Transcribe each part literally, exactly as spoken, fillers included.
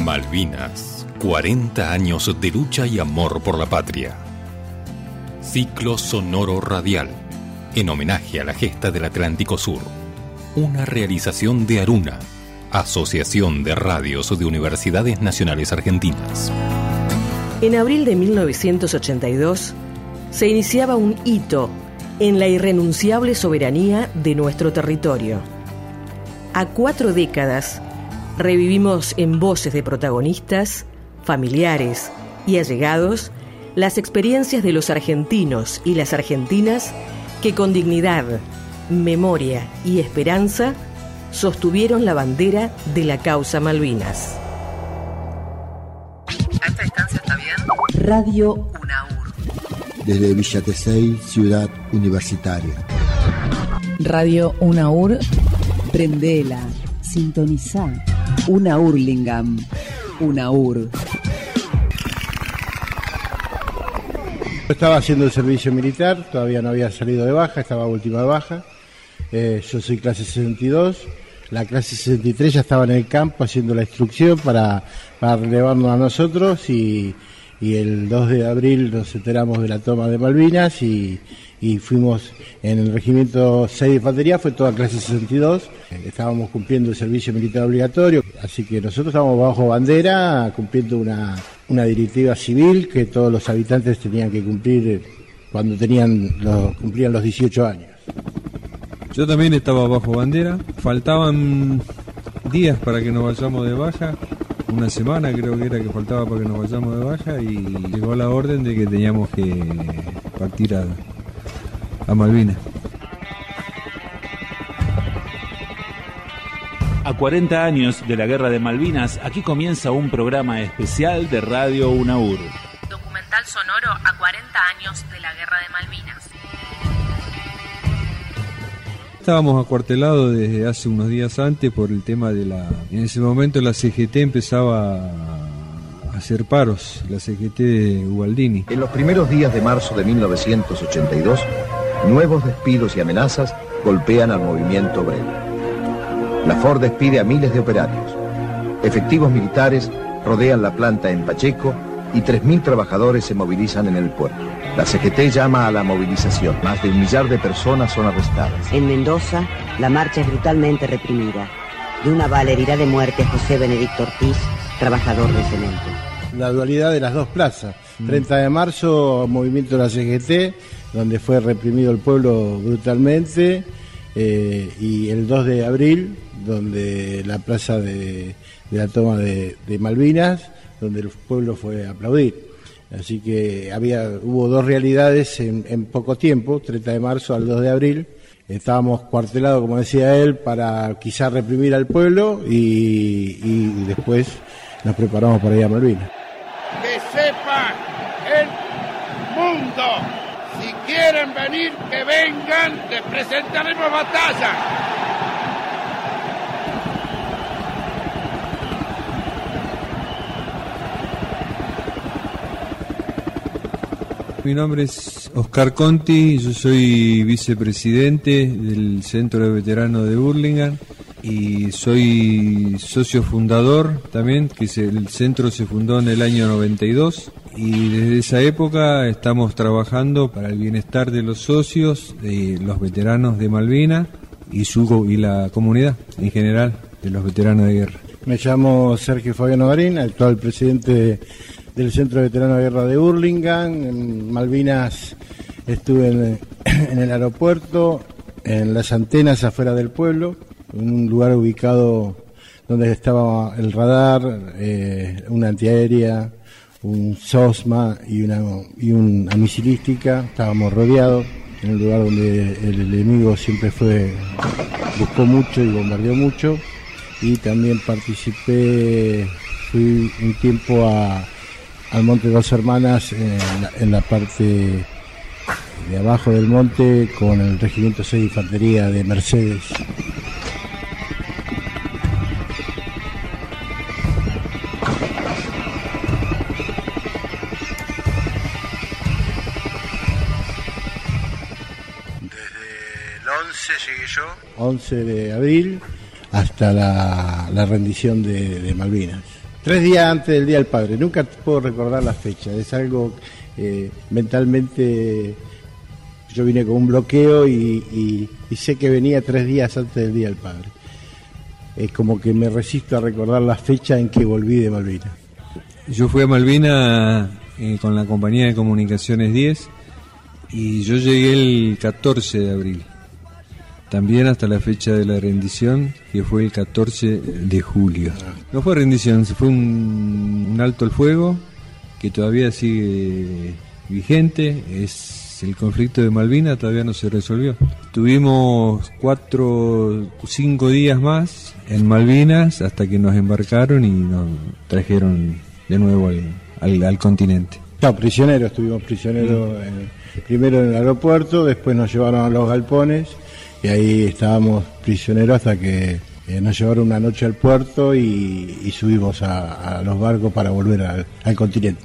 Malvinas, cuarenta años de lucha y amor por la patria. Ciclo sonoro radial, en homenaje a la gesta del Atlántico Sur. Una realización de Aruna, Asociación de Radios de Universidades Nacionales Argentinas. En abril de mil novecientos ochenta y dos, se iniciaba un hito en la irrenunciable soberanía de nuestro territorio. A cuatro décadas, revivimos en voces de protagonistas, familiares y allegados las experiencias de los argentinos y las argentinas que con dignidad, memoria y esperanza sostuvieron la bandera de la causa Malvinas. ¿A esta distancia está bien? Radio UNAUR. Desde Villa Tesey, Ciudad Universitaria. Radio UNAUR, prendela, sintonizá. UNAURlingam, UNAUR. Estaba haciendo el servicio militar, todavía no había salido de baja, estaba última de baja. Eh, yo soy clase sesenta y dos, la clase sesenta y tres ya estaba en el campo haciendo la instrucción para, para relevarnos a nosotros y, y el dos de abril nos enteramos de la toma de Malvinas y, y fuimos en el regimiento seis de infantería, fue toda clase sesenta y dos, estábamos cumpliendo el servicio militar obligatorio, así que nosotros estábamos bajo bandera cumpliendo una, una directiva civil que todos los habitantes tenían que cumplir cuando tenían los, cumplían los dieciocho años. Yo también estaba bajo bandera, faltaban días para que nos vayamos de baja, una semana creo que era que faltaba para que nos vayamos de baja y llegó la orden de que teníamos que partir a, a Malvinas. A cuarenta años de la Guerra de Malvinas, aquí comienza un programa especial de Radio UNAUR. Documental sonoro a cuarenta años de la Guerra de Malvinas. Estábamos acuartelados desde hace unos días antes por el tema de la... En ese momento la C G T empezaba a hacer paros, la C G T de Ubaldini. En los primeros días de marzo de mil novecientos ochenta y dos, nuevos despidos y amenazas golpean al movimiento obrero. La Ford despide a miles de operarios. Efectivos militares rodean la planta en Pacheco y tres mil trabajadores se movilizan en el puerto. La C G T llama a la movilización. Más de un millar de personas son arrestadas. En Mendoza, la marcha es brutalmente reprimida. De una bala herirá de muerte a José Benedicto Ortiz, trabajador de cemento. La dualidad de las dos plazas. Mm. treinta de marzo, movimiento de la C G T, donde fue reprimido el pueblo brutalmente, eh, y el dos de abril, donde la plaza de, de la toma de, de Malvinas, donde el pueblo fue a aplaudir. Así que había hubo dos realidades en, en poco tiempo, treinta de marzo al dos de abril. Estábamos cuartelados, como decía él, para quizás reprimir al pueblo y, y después nos preparamos para ir a Malvinas. Que sepa el mundo, si quieren venir, que vengan, les presentaremos batalla. Mi nombre es Oscar Conti, yo soy vicepresidente del Centro de Veteranos de Burlingame y soy socio fundador también, que se, el centro se fundó en el año noventa y dos y desde esa época estamos trabajando para el bienestar de los socios, de los veteranos de Malvinas y, su, y la comunidad en general de los veteranos de guerra. Me llamo Sergio Fabiano Garín, actual presidente del Centro de Veteranos de Guerra de Burlingame. En Malvinas estuve en, en el aeropuerto, en las antenas afuera del pueblo, en un lugar ubicado donde estaba el radar, eh, una antiaérea, un SOSMA y una, y una misilística. Estábamos rodeados en un lugar donde el enemigo siempre fue, buscó mucho y bombardeó mucho. Y también participé, fui un tiempo a al Monte Dos Hermanas en la, en la parte de abajo del monte con el regimiento seis de infantería de Mercedes. Desde el once llegué yo, once de abril, hasta la, la rendición de, de Malvinas. Tres días antes del Día del Padre. Nunca puedo recordar la fecha. Es algo eh, mentalmente... Yo vine con un bloqueo y, y, y sé que venía tres días antes del Día del Padre. Es como que me resisto a recordar la fecha en que volví de Malvinas. Yo fui a Malvinas eh, con la compañía de comunicaciones diez y yo llegué el catorce de abril. También hasta la fecha de la rendición, que fue el catorce de julio. No fue rendición, fue un, un alto al fuego que todavía sigue vigente. Es el conflicto de Malvinas, todavía no se resolvió. Tuvimos cuatro, cinco días más en Malvinas hasta que nos embarcaron y nos trajeron de nuevo al, al, al continente. No, prisioneros, estuvimos prisioneros eh, primero en el aeropuerto, después nos llevaron a los galpones. Y ahí estábamos prisioneros hasta que eh, nos llevaron una noche al puerto y, y subimos a, a los barcos para volver al, al continente.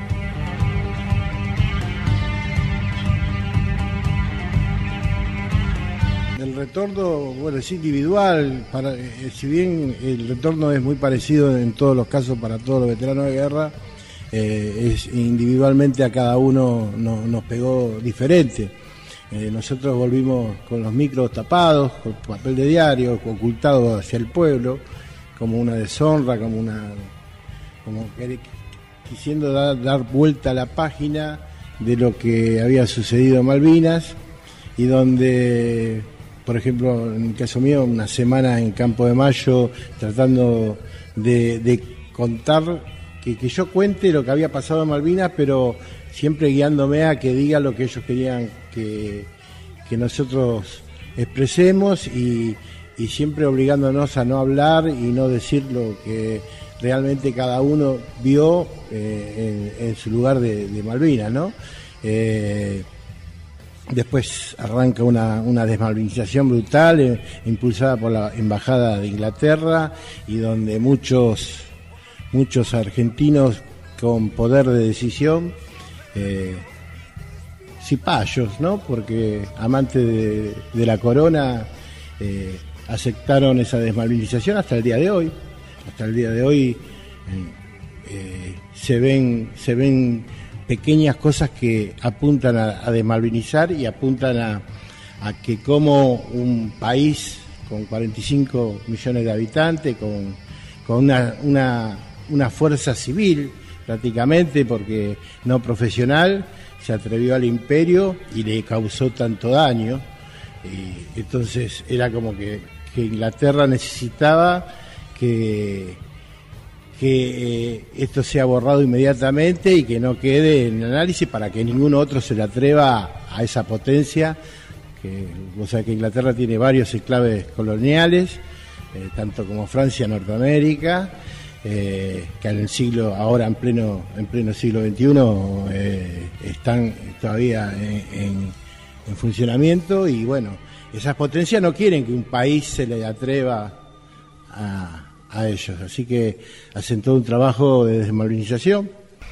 El retorno, bueno, es individual, para, eh, si bien el retorno es muy parecido en todos los casos para todos los veteranos de guerra, eh, es individualmente a cada uno no, nos pegó diferente. Eh, nosotros volvimos con los micros tapados, con papel de diario, ocultado hacia el pueblo, como una deshonra, como una, como que, quisiendo dar, dar vuelta a la página de lo que había sucedido en Malvinas, y donde, por ejemplo, en el caso mío, una semana en Campo de Mayo, tratando de, de contar, que, que yo cuente lo que había pasado en Malvinas, pero siempre guiándome a que diga lo que ellos querían que, que nosotros expresemos y, y siempre obligándonos a no hablar y no decir lo que realmente cada uno vio eh, en, en su lugar de, de Malvinas, ¿no? Eh, después arranca una, una desmalvinización brutal eh, impulsada por la Embajada de Inglaterra y donde muchos, muchos argentinos con poder de decisión, Eh, cipayos, ¿no? Porque amantes de, de la corona eh, aceptaron esa desmalvinización hasta el día de hoy. Hasta el día de hoy eh, eh, se ven se ven pequeñas cosas que apuntan a, a desmalvinizar y apuntan a, a que como un país con cuarenta y cinco millones de habitantes, con, con una, una, una fuerza civil prácticamente, porque no profesional, se atrevió al imperio y le causó tanto daño. Y entonces era como que, que Inglaterra necesitaba que, que eh, esto sea borrado inmediatamente y que no quede en análisis para que ningún otro se le atreva a, a esa potencia. Que, o sea que Inglaterra tiene varios enclaves coloniales, eh, tanto como Francia, Norteamérica. Eh, que en el siglo, ahora en pleno en pleno siglo veintiuno eh, están todavía en, en, en funcionamiento y bueno, esas potencias no quieren que un país se le atreva a, a ellos, así que hacen todo un trabajo de desmalvinización.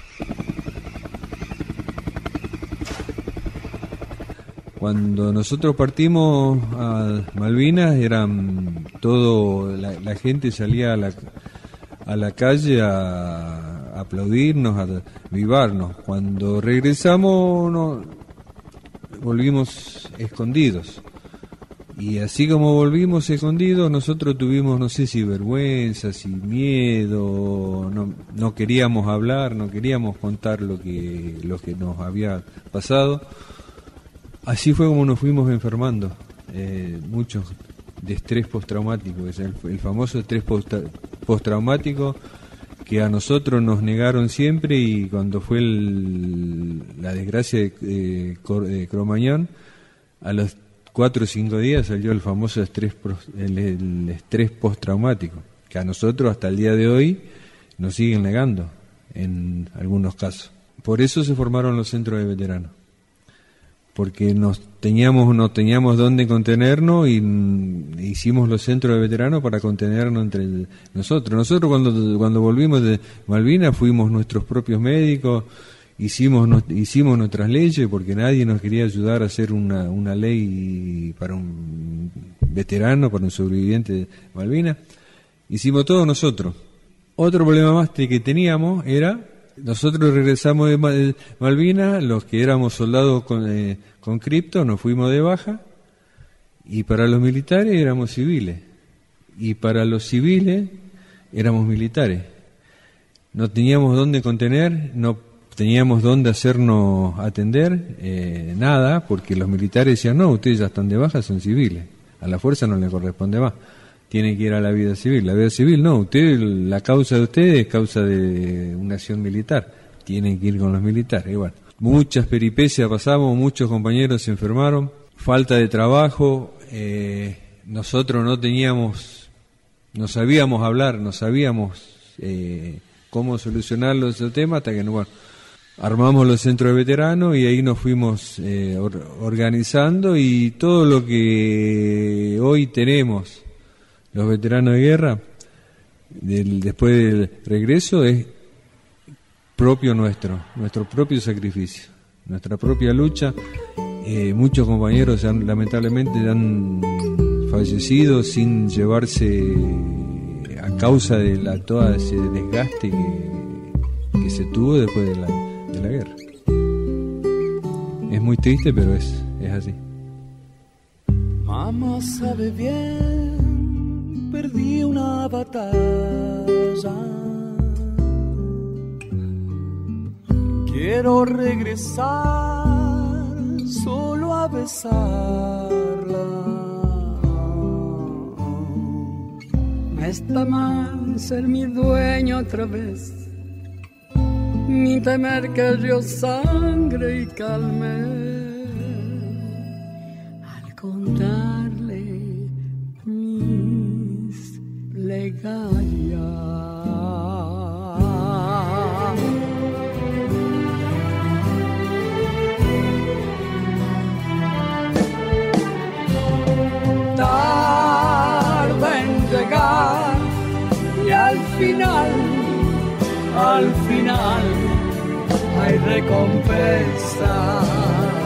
Cuando nosotros partimos a Malvinas, eran todo la, la gente salía a la a la calle a, a aplaudirnos, a vivarnos. Cuando regresamos no, volvimos escondidos. Y así como volvimos escondidos, nosotros tuvimos, no sé si vergüenza, si miedo, no, no queríamos hablar, no queríamos contar lo que, lo que nos había pasado. Así fue como nos fuimos enfermando, eh, muchos de estrés postraumático, es el, el famoso estrés post, postraumático que a nosotros nos negaron siempre, y cuando fue el, la desgracia de, de, de Cromañón, a los cuatro o cinco días salió el famoso estrés, el, el estrés postraumático, que a nosotros hasta el día de hoy nos siguen negando en algunos casos. Por eso se formaron los centros de veteranos, porque nos teníamos no teníamos dónde contenernos y hicimos los centros de veteranos para contenernos entre el, nosotros. Nosotros cuando cuando volvimos de Malvinas fuimos nuestros propios médicos, hicimos no, hicimos nuestras leyes porque nadie nos quería ayudar a hacer una una ley para un veterano, para un sobreviviente de Malvinas. Hicimos todo nosotros. Otro problema más que teníamos era, nosotros regresamos de Malvinas, los que éramos soldados con, eh, con cripto, nos fuimos de baja, y para los militares éramos civiles, y para los civiles éramos militares. No teníamos dónde contener, no teníamos dónde hacernos atender, eh, nada, porque los militares decían, no, ustedes ya están de baja, son civiles, a la fuerza no le corresponde más, tienen que ir a la vida civil. La vida civil no, usted, la causa de ustedes es causa de una acción militar, tienen que ir con los militares. Y bueno, muchas peripecias pasamos, muchos compañeros se enfermaron, falta de trabajo, eh, nosotros no teníamos, no sabíamos hablar, no sabíamos eh, cómo solucionar los temas, hasta que no, bueno, armamos los centros de veteranos y ahí nos fuimos eh, or, organizando, y todo lo que hoy tenemos los veteranos de guerra del, después del regreso es propio nuestro, nuestro propio sacrificio, nuestra propia lucha. Eh, muchos compañeros han, lamentablemente han fallecido sin llevarse, a causa de la, todo ese desgaste que, que se tuvo después de la, de la guerra. Es muy triste, pero es, es así. Mamá sabe bien, perdí una batalla. Quiero regresar solo a besarla. No está mal ser mi dueño otra vez, ni temer que yo sangre y calme al contarle mis plegarias. Tarda en llegar y al final, al final hay recompensa.